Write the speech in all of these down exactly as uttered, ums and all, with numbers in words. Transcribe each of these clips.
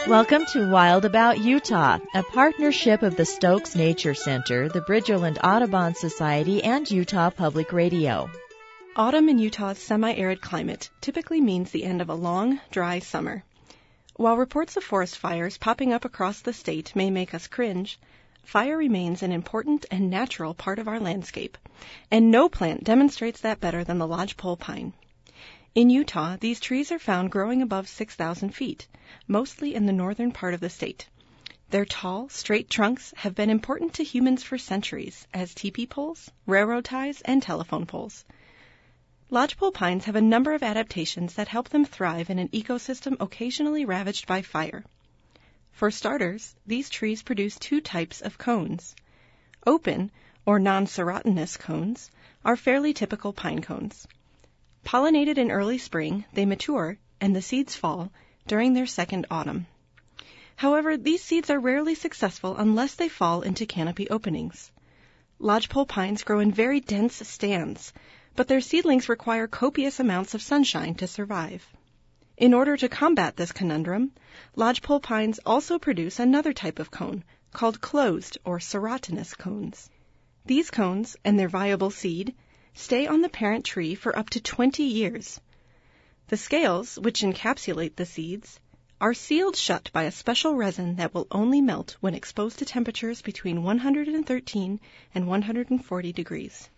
Welcome to Wild About Utah, a partnership of the Stokes Nature Center, the Bridgerland Audubon Society, and Utah Public Radio. Autumn in Utah's semi-arid climate typically means the end of a long, dry summer. While reports of forest fires popping up across the state may make us cringe, fire remains an important and natural part of our landscape, and no plant demonstrates that better than the lodgepole pine. In Utah, these trees are found growing above six thousand feet, mostly in the northern part of the state. Their tall, straight trunks have been important to humans for centuries as teepee poles, railroad ties, and telephone poles. Lodgepole pines have a number of adaptations that help them thrive in an ecosystem occasionally ravaged by fire. For starters, these trees produce two types of cones. Open, or non-serotinous cones, are fairly typical pine cones. Pollinated in early spring, they mature, and the seeds fall, during their second autumn. However, these seeds are rarely successful unless they fall into canopy openings. Lodgepole pines grow in very dense stands, but their seedlings require copious amounts of sunshine to survive. In order to combat this conundrum, lodgepole pines also produce another type of cone, called closed or serotinous cones. These cones, and their viable seed, stay on the parent tree for up to twenty years. The scales, which encapsulate the seeds, are sealed shut by a special resin that will only melt when exposed to temperatures between one hundred thirteen and one hundred forty degrees.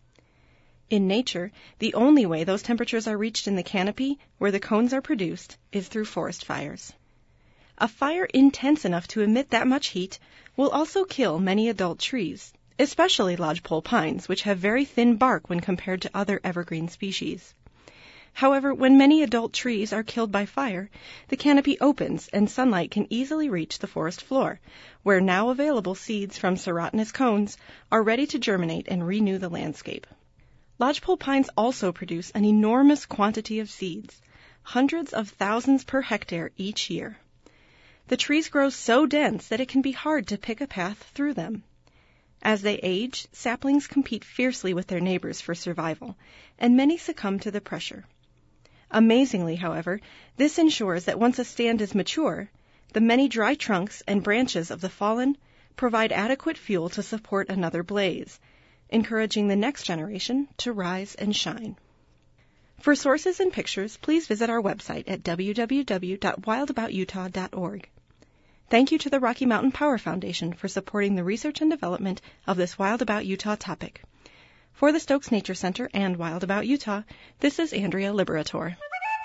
In nature, the only way those temperatures are reached in the canopy where the cones are produced is through forest fires. A fire intense enough to emit that much heat will also kill many adult trees, especially lodgepole pines, which have very thin bark when compared to other evergreen species. However, when many adult trees are killed by fire, the canopy opens and sunlight can easily reach the forest floor, where now available seeds from serotinous cones are ready to germinate and renew the landscape. Lodgepole pines also produce an enormous quantity of seeds, hundreds of thousands per hectare each year. The trees grow so dense that it can be hard to pick a path through them. As they age, saplings compete fiercely with their neighbors for survival, and many succumb to the pressure. Amazingly, however, this ensures that once a stand is mature, the many dry trunks and branches of the fallen provide adequate fuel to support another blaze, encouraging the next generation to rise and shine. For sources and pictures, please visit our website at w w w dot wild about utah dot org. Thank you to the Rocky Mountain Power Foundation for supporting the research and development of this Wild About Utah topic. For the Stokes Nature Center and Wild About Utah, this is Andrea Liberator.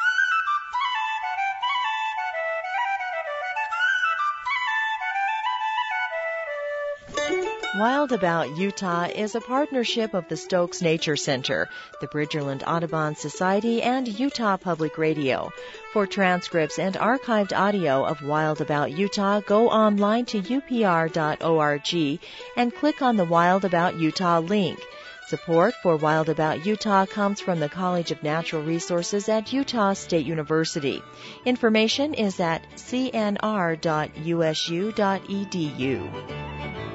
Wild About Utah is a partnership of the Stokes Nature Center, the Bridgerland Audubon Society, and Utah Public Radio. For transcripts and archived audio of Wild About Utah, go online to u p r dot org and click on the Wild About Utah link. Support for Wild About Utah comes from the College of Natural Resources at Utah State University. Information is at c n r dot u s u dot e d u.